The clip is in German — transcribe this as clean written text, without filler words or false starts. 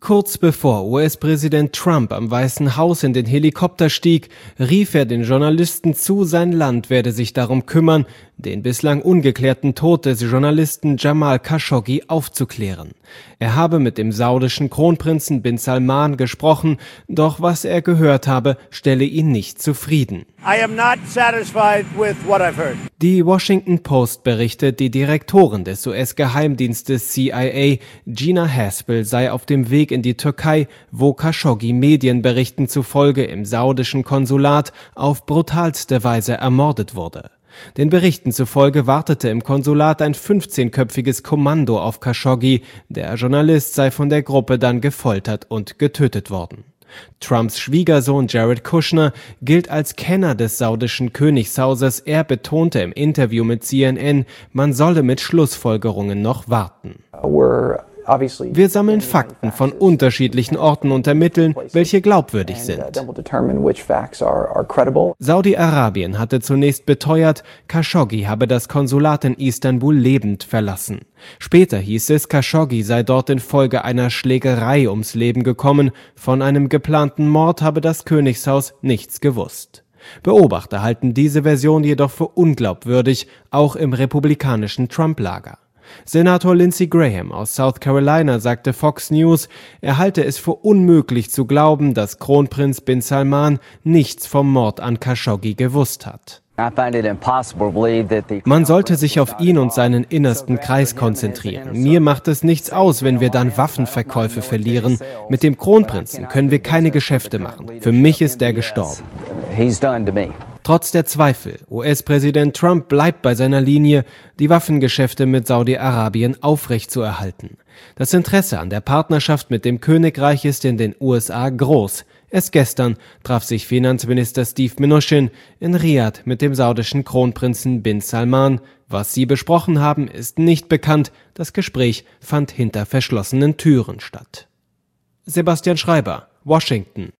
Kurz bevor US-Präsident Trump am Weißen Haus in den Helikopter stieg, rief er den Journalisten zu, sein Land werde sich darum kümmern, den bislang ungeklärten Tod des Journalisten Jamal Khashoggi aufzuklären. Er habe mit dem saudischen Kronprinzen Bin Salman gesprochen, doch was er gehört habe, stelle ihn nicht zufrieden. I am not satisfied with what I've heard. Die Washington Post berichtet, die Direktorin des US-Geheimdienstes CIA, Gina Haspel, sei auf dem Weg in die Türkei, wo Khashoggi Medienberichten zufolge im saudischen Konsulat auf brutalste Weise ermordet wurde. Den Berichten zufolge wartete im Konsulat ein 15-köpfiges Kommando auf Khashoggi. Der Journalist sei von der Gruppe dann gefoltert und getötet worden. Trumps Schwiegersohn Jared Kushner gilt als Kenner des saudischen Königshauses. Er betonte im Interview mit CNN, man solle mit Schlussfolgerungen noch warten. Wir sammeln Fakten von unterschiedlichen Orten und ermitteln, welche glaubwürdig sind. Saudi-Arabien hatte zunächst beteuert, Khashoggi habe das Konsulat in Istanbul lebend verlassen. Später hieß es, Khashoggi sei dort infolge einer Schlägerei ums Leben gekommen. Von einem geplanten Mord habe das Königshaus nichts gewusst. Beobachter halten diese Version jedoch für unglaubwürdig, auch im republikanischen Trump-Lager. Senator Lindsey Graham aus South Carolina sagte Fox News, er halte es für unmöglich zu glauben, dass Kronprinz Bin Salman nichts vom Mord an Khashoggi gewusst hat. Man sollte sich auf ihn und seinen innersten Kreis konzentrieren. Mir macht es nichts aus, wenn wir dann Waffenverkäufe verlieren. Mit dem Kronprinzen können wir keine Geschäfte machen. Für mich ist er gestorben. Trotz der Zweifel, US-Präsident Trump bleibt bei seiner Linie, die Waffengeschäfte mit Saudi-Arabien aufrechtzuerhalten. Das Interesse an der Partnerschaft mit dem Königreich ist in den USA groß. Erst gestern traf sich Finanzminister Steve Mnuchin in Riad mit dem saudischen Kronprinzen Bin Salman. Was sie besprochen haben, ist nicht bekannt. Das Gespräch fand hinter verschlossenen Türen statt. Sebastian Schreiber, Washington.